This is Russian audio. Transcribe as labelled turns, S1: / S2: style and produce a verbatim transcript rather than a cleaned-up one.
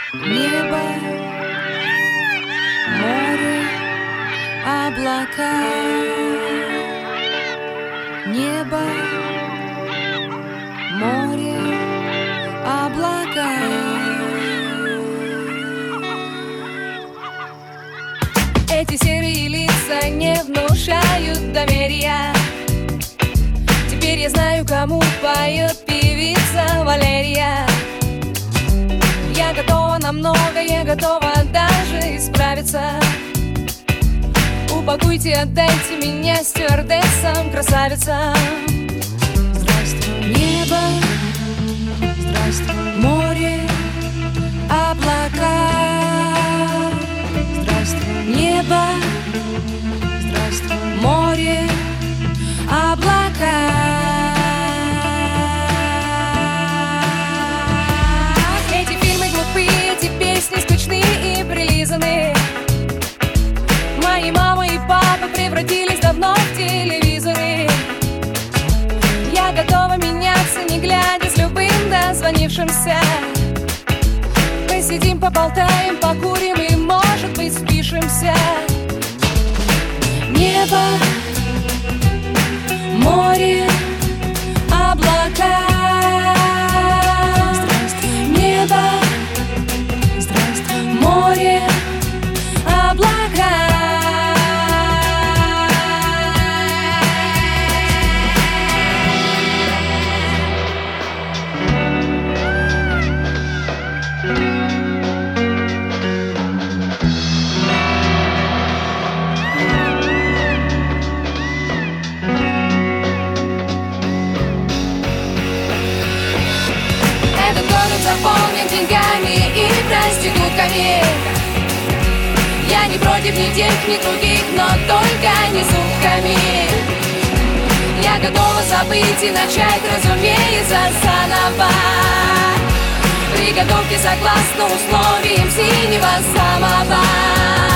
S1: Небо, море, облака. Небо, море, облака. Эти серые лица не внушают доверия. Теперь я знаю, кому поет певица Валерия. Я готова на многое, готова даже исправиться. Упакуйте, отдайте меня стюардессам, красавицам. Здравствуй, небо, здравствуй, море, облака. Здравствуй, небо, здравствуй, море, облака. Эти фильмы глупые, эти песни скучные и прилизанные. Мои мама и папа превратились давно в телевизоры. Я готова меняться, не глядя, с любым дозвонившимся. Посидим, поболтаем, покурим и, может быть, спишемся. Небо, море, облака. Здравствуй, небо, здравствуй, море, облака. Заполнен деньгами и проститутками. Я не против ни тех, ни других, но только не сутками. Я готова забыть и начать, разумеется, заново. Приготовьте согласно условиям синего самого.